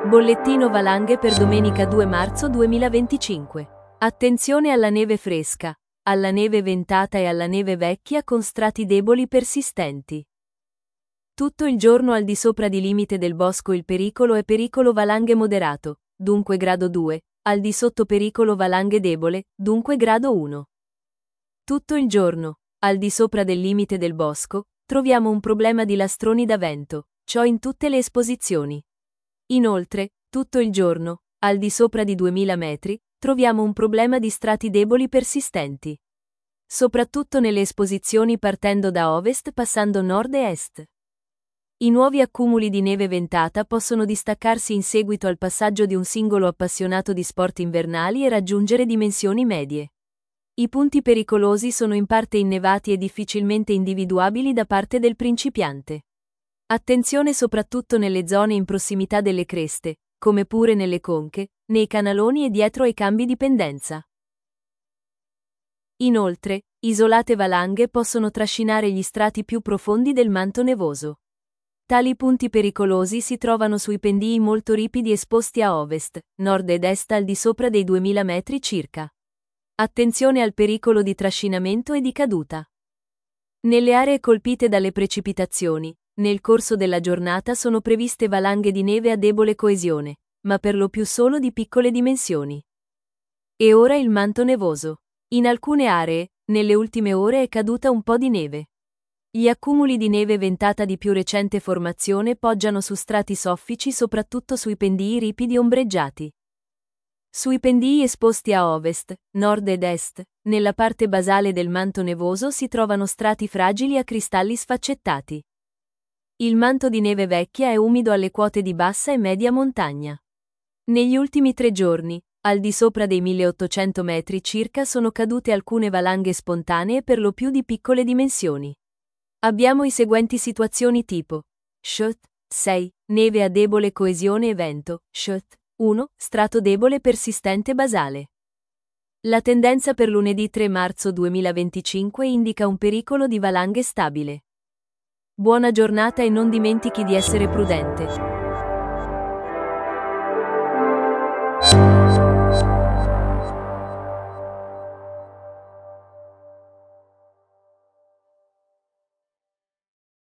Bollettino valanghe per domenica 2 marzo 2025. Attenzione alla neve fresca, alla neve ventata e alla neve vecchia con strati deboli persistenti. Tutto il giorno al di sopra di limite del bosco il pericolo è pericolo valanghe moderato, dunque grado 2, al di sotto pericolo valanghe debole, dunque grado 1. Tutto il giorno, al di sopra del limite del bosco, troviamo un problema di lastroni da vento, ciò in tutte le esposizioni. Inoltre, tutto il giorno, al di sopra di 2000 metri, troviamo un problema di strati deboli persistenti. Soprattutto nelle esposizioni partendo da ovest passando nord e est. I nuovi accumuli di neve ventata possono distaccarsi in seguito al passaggio di un singolo appassionato di sport invernali e raggiungere dimensioni medie. I punti pericolosi sono in parte innevati e difficilmente individuabili da parte del principiante. Attenzione soprattutto nelle zone in prossimità delle creste, come pure nelle conche, nei canaloni e dietro ai cambi di pendenza. Inoltre, isolate valanghe possono trascinare gli strati più profondi del manto nevoso. Tali punti pericolosi si trovano sui pendii molto ripidi esposti a ovest, nord ed est al di sopra dei 2000 metri circa. Attenzione al pericolo di trascinamento e di caduta. Nelle aree colpite dalle precipitazioni, nel corso della giornata sono previste valanghe di neve a debole coesione, ma per lo più solo di piccole dimensioni. E ora il manto nevoso. In alcune aree, nelle ultime ore è caduta un po' di neve. Gli accumuli di neve ventata di più recente formazione poggiano su strati soffici soprattutto sui pendii ripidi ombreggiati. Sui pendii esposti a ovest, nord ed est, nella parte basale del manto nevoso si trovano strati fragili a cristalli sfaccettati. Il manto di neve vecchia è umido alle quote di bassa e media montagna. Negli ultimi 3 giorni, al di sopra dei 1800 metri circa sono cadute alcune valanghe spontanee per lo più di piccole dimensioni. Abbiamo i seguenti situazioni tipo: Shot 6, neve a debole coesione e vento, Shot 1, strato debole persistente basale. La tendenza per lunedì 3 marzo 2025 indica un pericolo di valanghe stabile. Buona giornata e non dimentichi di essere prudente.